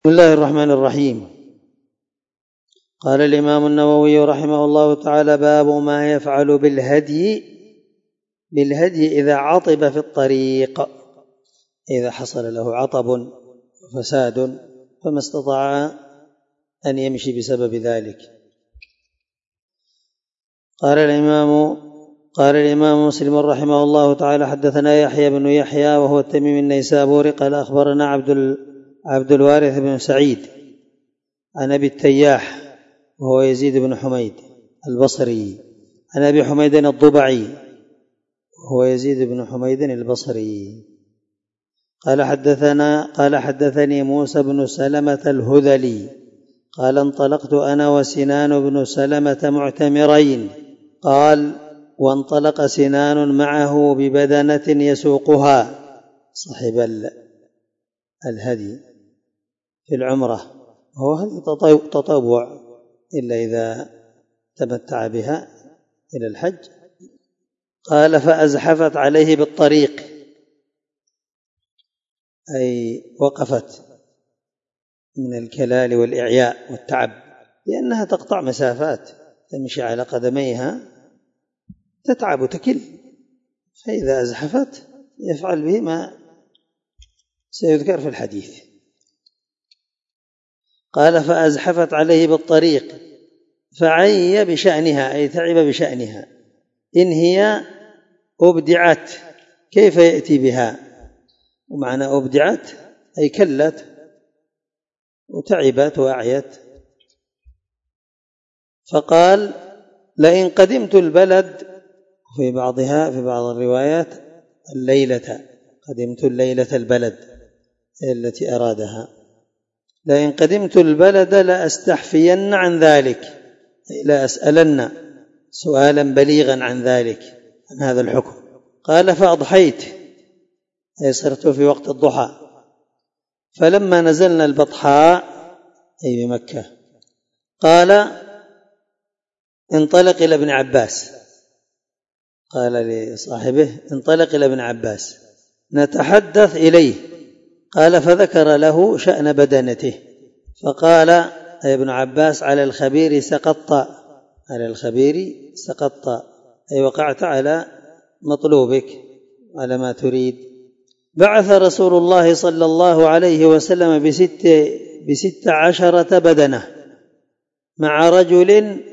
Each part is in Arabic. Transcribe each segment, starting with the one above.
بسم الله الرحمن الرحيم. قال الإمام النووي رحمه الله تعالى: باب ما يفعل بالهدي إذا عطب في الطريق، إذا حصل له عطب وفساد فما استطاع أن يمشي بسبب ذلك. قال الإمام مسلم رحمه الله تعالى: حدثنا يحيى بن يحيى وهو التميمي النيسابوري قال أخبرنا عبد الوارث بن سعيد عن أبي التياح وهو يزيد بن حميد البصري عن أبي حميد الضبعي وهو يزيد بن حميد البصري قال حدثني موسى بن سلمة الهذلي قال: انطلقت أنا وسنان بن سلمة معتمرين. قال: وانطلق سنان معه ببدنة يسوقها، صاحب الهدي في العمرة، وهو هذا تطوع إلا إذا تمتع بها إلى الحج. قال: فأزحفت عليه بالطريق، أي وقفت من الكلال والإعياء والتعب، لأنها تقطع مسافات، تمشي على قدميها تتعب وتكل، فإذا أزحفت يفعل به ما سيذكر في الحديث. قال: فأزحفت عليه بالطريق فعي بشأنها، أي تعب بشأنها. إن هي أبدعت كيف يأتي بها، ومعنى أبدعت أي كلت وتعبت وأعيت. فقال: لئن قدمت البلد، في بعض الروايات قدمت الليلة البلد التي أرادها، لئن قدمت البلد لأستحفين عن ذلك، لا أسألن سؤالا بليغا عن ذلك، عن هذا الحكم. قال: فأضحيت، أي صرت في وقت الضحى. فلما نزلنا البطحاء، أي بمكة، قال: انطلق إلى ابن عباس، قال لصاحبه: انطلق إلى ابن عباس نتحدث إليه. قال: فذكر له شأن بدنته، فقال أي ابن عباس: على الخبير سقطت، أي وقعت على مطلوبك، على ما تريد. بعث رسول الله صلى الله عليه وسلم ب16 بدنة مع رجل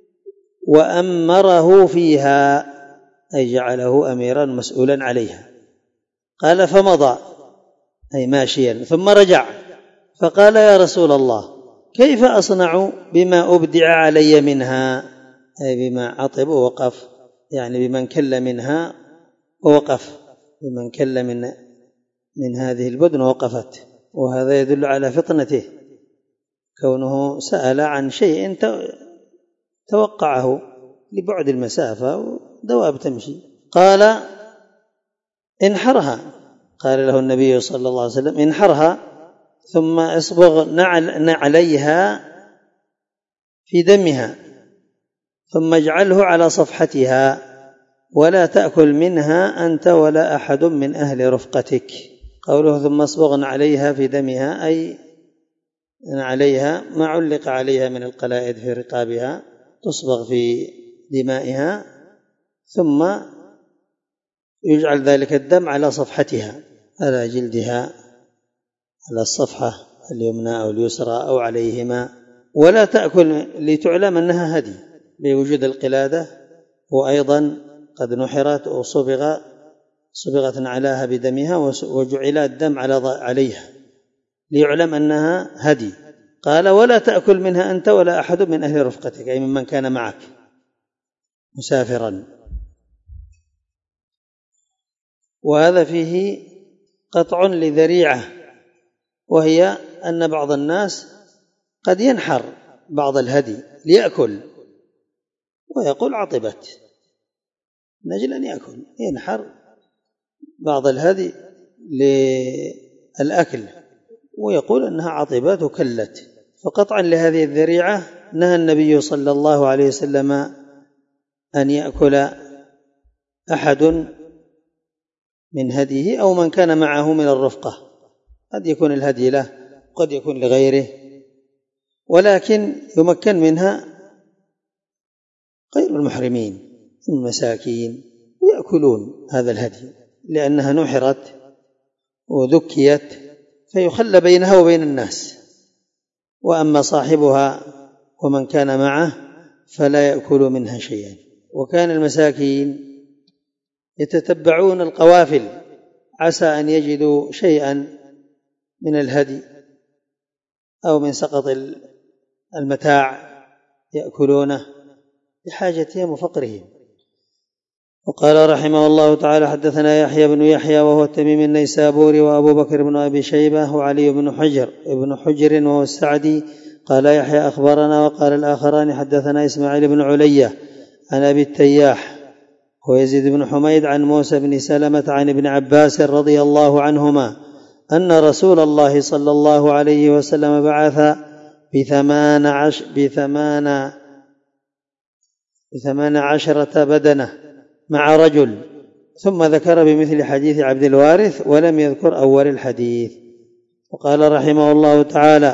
وأمره فيها، أي جعله أميرا مسؤولا عليها. قال: فمضى، أي ماشيا، ثم رجع فقال: يا رسول الله، كيف أصنع بما أبدع علي منها، أي بما عطب ووقف، يعني بمن كل منها ووقف، بمن كل من هذه البدن ووقفت. وهذا يدل على فطنته، كونه سأل عن شيء توقعه لبعد المسافة ودواب تمشي. قال: انحرها، قال له النبي صلى الله عليه وسلم: انحرها ثم اصبغ عليها في دمها، ثم اجعله على صفحتها، ولا تأكل منها أنت ولا أحد من أهل رفقتك. قوله ثم اصبغ عليها في دمها، أي أن عليها ما علق عليها من القلائد في رقابها، تصبغ في دمائها، ثم يجعل ذلك الدم على صفحتها، على جلدها، على الصفحة اليمنى أو اليسرى أو عليهما. ولا تأكل، لتعلم أنها هدي بوجود القلادة، وأيضا قد نحرت أو صبغت عليها بدمها وجعل الدم عليها ليعلم أنها هدي. قال: ولا تأكل منها أنت ولا أحد من أهل رفقتك، أي ممن كان معك مسافرا. وهذا فيه قطع لذريعة، وهي أن بعض الناس قد ينحر بعض الهدي ليأكل ويقول عطبت، من أجل أن يأكل، ينحر بعض الهدي للأكل ويقول أنها عطبت وكلت. فقطعا لهذه الذريعة نهى النبي صلى الله عليه وسلم أن يأكل أحد من هديه أو من كان معه من الرفقة. قد يكون الهدي له وقد يكون لغيره، ولكن يمكن منها غير المحرمين المساكين ويأكلون هذا الهدي، لأنها نحرت وذكيت فيخلى بينها وبين الناس، وأما صاحبها ومن كان معه فلا يأكل منها شيئا. وكان المساكين يتتبعون القوافل عسى أن يجدوا شيئا من الهدي أو من سقط المتاع يأكلونه لحاجتهم وفقرهم. وقال رحمه الله تعالى: حدثنا يحيى بن يحيى وهو التميمي النيسابوري وأبو بكر بن أبي شيبة وعلي بن حجر وهو السعدي. قال يحيى: أخبرنا. وقال الآخران: حدثنا إسماعيل بن علية عن أبي التياح ويزيد بن حميد عن موسى بن سلمة عن ابن عباس رضي الله عنهما أن رسول الله صلى الله عليه وسلم بعث ب18 بدنة مع رجل، ثم ذكر بمثل حديث عبد الوارث ولم يذكر أول الحديث. وقال رحمه الله تعالى: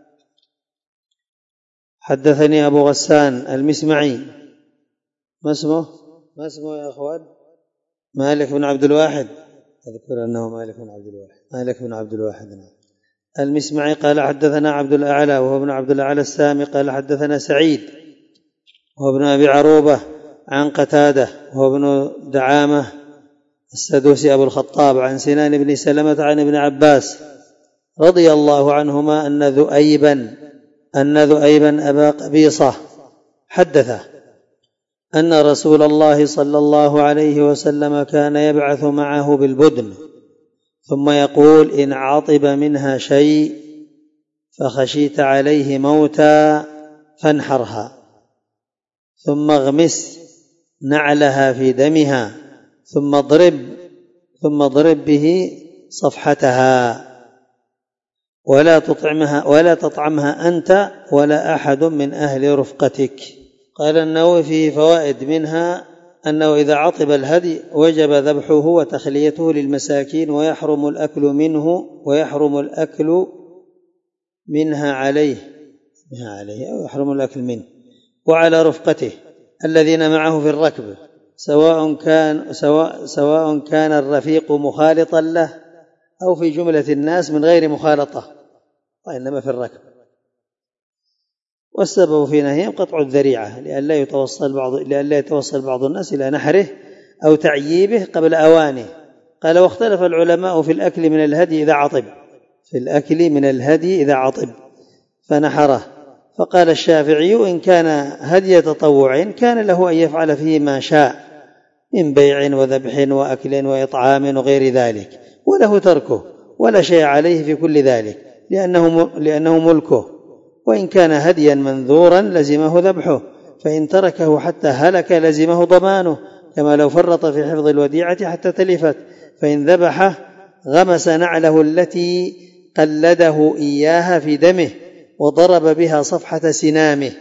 حدثني أبو غسان المسمعي. ما اسمه يا أخوان؟ مالك بن عبد الواحد، أذكر أنه مالك بن عبد الواحد المسمعي. قال حدثنا عبد الأعلى وهو ابن عبد الأعلى السامي. قال حدثنا سعيد وهو ابن أبي عروبة عن قتادة وهو ابن دعامة السدوسي أبو الخطاب عن سنان بن سلمة عن ابن عباس رضي الله عنهما أن ذؤيبا أبا قبيصة حدثه أن رسول الله صلى الله عليه وسلم كان يبعث معه بالبدن، ثم يقول: إن عطب منها شيء فخشيت عليه موتا فانحرها، ثم اغمس نعلها في دمها، ثم اضرب به صفحتها، ولا تطعمها أنت ولا أحد من أهل رفقتك. قال النووي: فيه فوائد، منها أنه إذا عطب الهدي وجب ذبحه وتخليته للمساكين، ويحرم الأكل منها عليه أو يحرم الأكل منه وعلى رفقته الذين معه في الركب، سواء كان الرفيق مخالطا له أو في جملة الناس من غير مخالطة، وإنما في الركب. والسبب في نهيهم قطع الذريعة لئلا يتوصل بعض الناس إلى نحره أو تعييبه قبل أوانه. قال: واختلف العلماء في الأكل من الهدي إذا عطب فنحره. فقال الشافعي: إن كان هدي تطوع كان له أن يفعل فيه ما شاء من بيع وذبح وأكل وإطعام وغير ذلك، وله تركه ولا شيء عليه في كل ذلك لأنه ملكه. وإن كان هديا منذورا لزمه ذبحه، فإن تركه حتى هلك لزمه ضمانه، كما لو فرط في حفظ الوديعة حتى تلفت. فإن ذبحه غمس نعله التي قلده إياها في دمه وضرب بها صفحة سنامه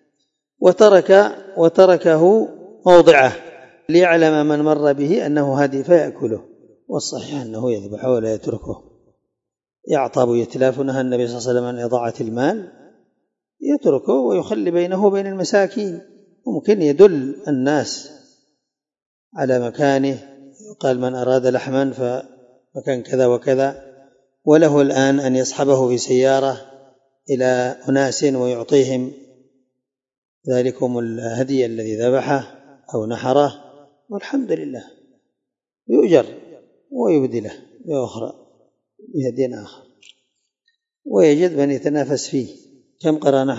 وتركه موضعه ليعلم من مر به أنه هدي فيأكله. والصحيح أنه يذبحه ولا يتركه. يعطب يتلاف، نهى النبي صلى الله عليه وسلم عن إضاعة المال، يتركه ويخلي بينه وبين المساكين. ممكن يدل الناس على مكانه، قال: من أراد لحما فمكان كذا وكذا، وله الآن أن يصحبه في سيارة إلى أناس ويعطيهم ذلكم الهدي الذي ذبحه أو نحره، والحمد لله، يؤجر ويبدله بأخرى بهدي آخر، ويجد من يتنافس فيه. كم قرأنا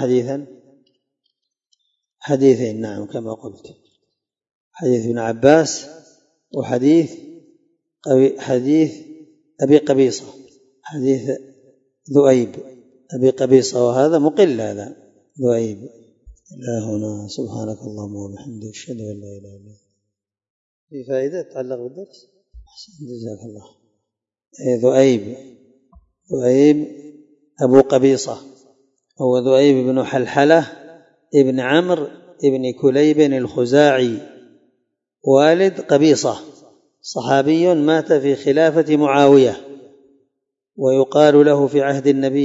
حديثين، نعم كما قلت، حديث ابن عباس وحديث أبي قبيصة، حديث ذؤيب أبي قبيصة، وهذا مقل، هذا ذؤيب. إلهنا سبحانك اللهم وبحمدك أشهد أن لا إله إلا أنت. في فائدة تتعلق بالدرس؟ جزاك الله. ذؤيب أبو قبيصة هو ذؤيب بن حلحلة ابن عمرو ابن كليب الخزاعي والد قبيصة، صحابي مات في خلافة معاوية ويقال في عهد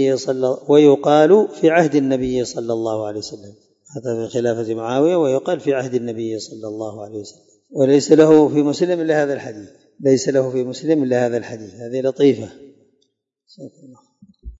النبي صلى الله عليه وسلم، هذا في خلافة معاوية، ويقال في عهد النبي صلى الله عليه وسلم. وليس له في مسلم إلا هذا الحديث، هذه لطيفة.